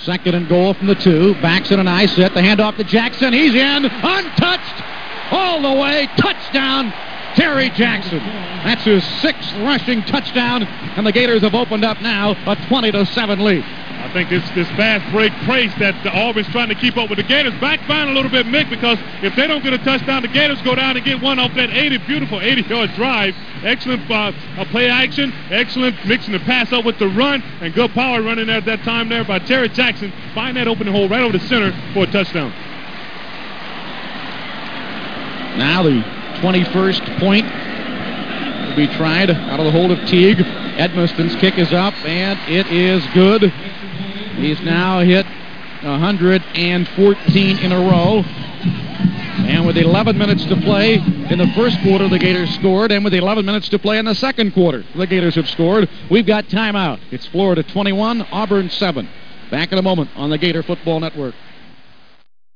Second and goal from the 2. Backs in an eye set. The handoff to Jackson. He's in. Untouched. All the way. Touchdown. Terry Jackson. That's his 6th rushing touchdown. And the Gators have opened up now a 20-7 lead. I think this fast break pace that Auburn's trying to keep up with the Gators backfiring a little bit, Mick, because if they don't get a touchdown, the Gators go down and get one off that beautiful 80-yard drive. Excellent play action, excellent mixing the pass up with the run, and good power running there at that time there by Terry Jackson. Find that open hole right over the center for a touchdown. Now the 21st point will be tried out of the hold of Teague. Edmiston's kick is up, and it is good. He's now hit 114 in a row. And with 11 minutes to play in the first quarter, the Gators scored. And with 11 minutes to play in the second quarter, the Gators have scored. We've got timeout. It's Florida 21, Auburn 7. Back in a moment on the Gator Football Network.